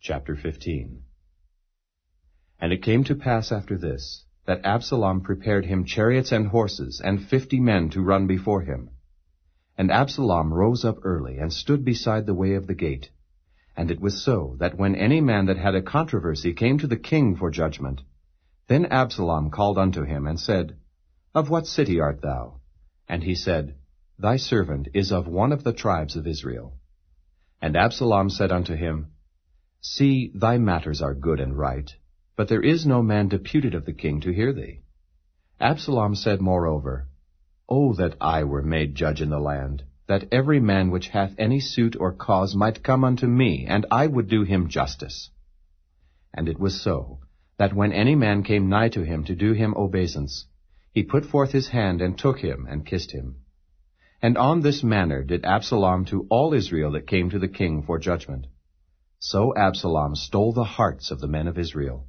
Chapter 15. And it came to pass after this, that Absalom prepared him chariots and horses, and 50 men to run before him. And Absalom rose up early, and stood beside the way of the gate. And it was so, that when any man that had a controversy came to the king for judgment, then Absalom called unto him, and said, Of what city art thou? And he said, Thy servant is of one of the tribes of Israel. And Absalom said unto him, See, thy matters are good and right, but there is no man deputed of the king to hear thee. Absalom said moreover, O that I were made judge in the land, that every man which hath any suit or cause might come unto me, and I would do him justice. And it was so, that when any man came nigh to him to do him obeisance, he put forth his hand and took him and kissed him. And on this manner did Absalom to all Israel that came to the king for judgment. So Absalom stole the hearts of the men of Israel.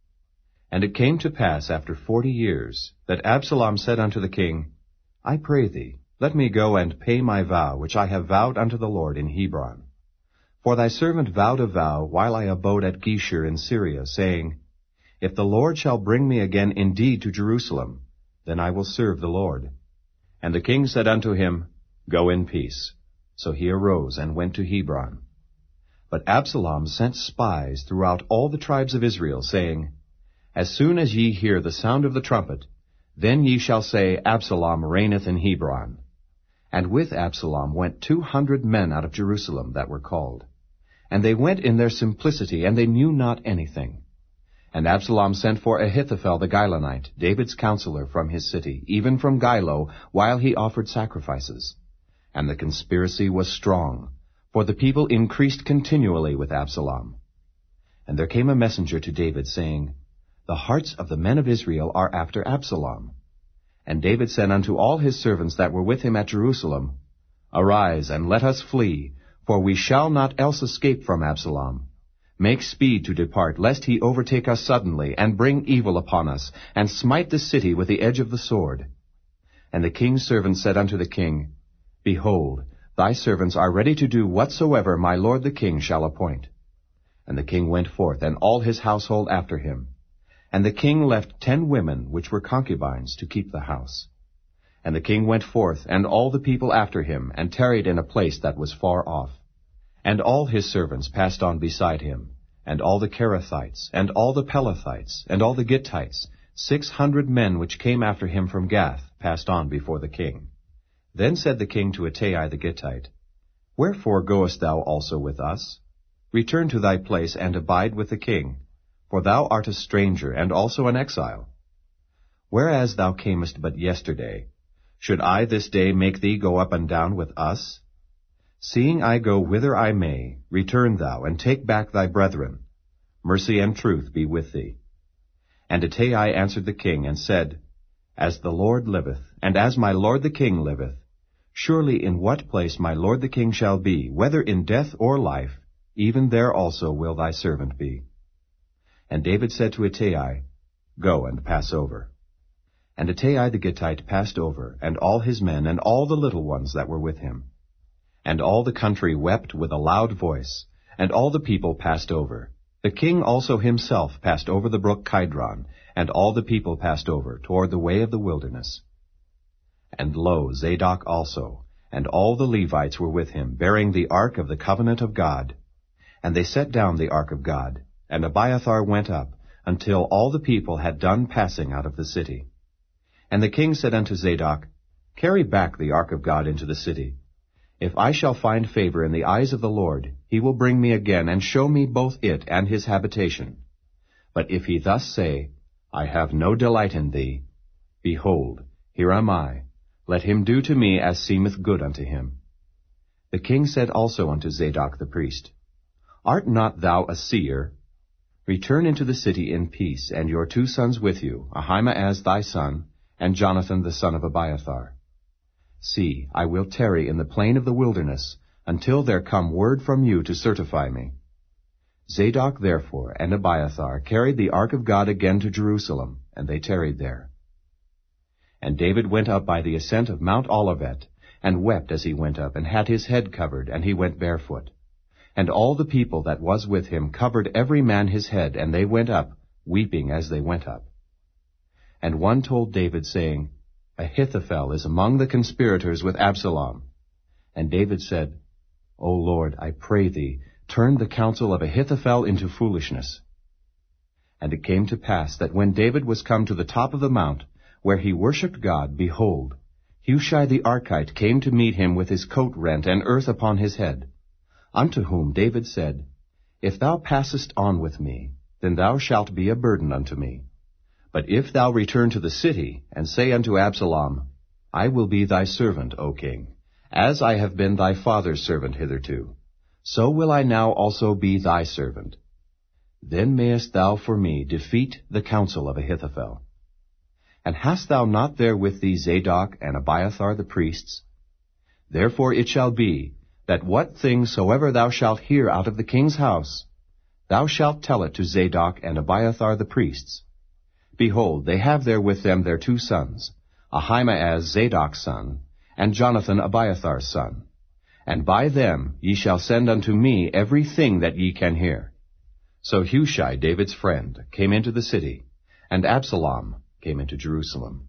And it came to pass after 40 years, that Absalom said unto the king, I pray thee, let me go and pay my vow which I have vowed unto the Lord in Hebron. For thy servant vowed a vow while I abode at Geshur in Syria, saying, If the Lord shall bring me again indeed to Jerusalem, then I will serve the Lord. And the king said unto him, Go in peace. So he arose and went to Hebron. But Absalom sent spies throughout all the tribes of Israel, saying, As soon as ye hear the sound of the trumpet, then ye shall say, Absalom reigneth in Hebron. And with Absalom went 200 men out of Jerusalem that were called. And they went in their simplicity, and they knew not anything. And Absalom sent for Ahithophel the Gilonite, David's counselor, from his city, even from Gilo, while he offered sacrifices. And the conspiracy was strong, for the people increased continually with Absalom. And there came a messenger to David, saying, The hearts of the men of Israel are after Absalom. And David said unto all his servants that were with him at Jerusalem, Arise, and let us flee, for we shall not else escape from Absalom. Make speed to depart, lest he overtake us suddenly, and bring evil upon us, and smite the city with the edge of the sword. And the king's servants said unto the king, Behold, thy servants are ready to do whatsoever my lord the king shall appoint. And the king went forth, and all his household after him. And the king left 10 women which were concubines to keep the house. And the king went forth, and all the people after him, and tarried in a place that was far off. And all his servants passed on beside him, and all the Kerethites, and all the Pelethites, and all the Gittites, 600 men which came after him from Gath, passed on before the king. Then said the king to Ittai the Gittite, Wherefore goest thou also with us? Return to thy place, and abide with the king, for thou art a stranger, and also an exile. Whereas thou camest but yesterday, should I this day make thee go up and down with us? Seeing I go whither I may, return thou, and take back thy brethren. Mercy and truth be with thee. And Ittai answered the king, and said, As the Lord liveth, and as my lord the king liveth, surely in what place my lord the king shall be, whether in death or life, even there also will thy servant be. And David said to Ittai, Go and pass over. And Ittai the Gittite passed over, and all his men, and all the little ones that were with him. And all the country wept with a loud voice, and all the people passed over. The king also himself passed over the brook Kidron, and all the people passed over toward the way of the wilderness. And lo, Zadok also, and all the Levites were with him, bearing the ark of the covenant of God. And they set down the ark of God, and Abiathar went up, until all the people had done passing out of the city. And the king said unto Zadok, Carry back the ark of God into the city. If I shall find favor in the eyes of the Lord, he will bring me again, and show me both it and his habitation. But if he thus say, I have no delight in thee, behold, here am I. Let him do to me as seemeth good unto him. The king said also unto Zadok the priest, Art not thou a seer? Return into the city in peace, and your 2 sons with you, Ahimaaz thy son, and Jonathan the son of Abiathar. See, I will tarry in the plain of the wilderness, until there come word from you to certify me. Zadok therefore and Abiathar carried the ark of God again to Jerusalem, and they tarried there. And David went up by the ascent of Mount Olivet, and wept as he went up, and had his head covered, and he went barefoot. And all the people that was with him covered every man his head, and they went up, weeping as they went up. And one told David, saying, Ahithophel is among the conspirators with Absalom. And David said, O Lord, I pray thee, turn the counsel of Ahithophel into foolishness. And it came to pass that when David was come to the top of the mount, where he worshipped God, behold, Hushai the Archite came to meet him with his coat rent and earth upon his head. Unto whom David said, If thou passest on with me, then thou shalt be a burden unto me. But if thou return to the city, and say unto Absalom, I will be thy servant, O king, as I have been thy father's servant hitherto, so will I now also be thy servant. Then mayest thou for me defeat the counsel of Ahithophel. And hast thou not there with thee Zadok and Abiathar the priests? Therefore it shall be, that what things soever thou shalt hear out of the king's house, thou shalt tell it to Zadok and Abiathar the priests. Behold, they have there with them their 2 sons, Ahimaaz Zadok's son, and Jonathan Abiathar's son. And by them ye shall send unto me every thing that ye can hear. So Hushai, David's friend, came into the city, and Absalom came into Jerusalem.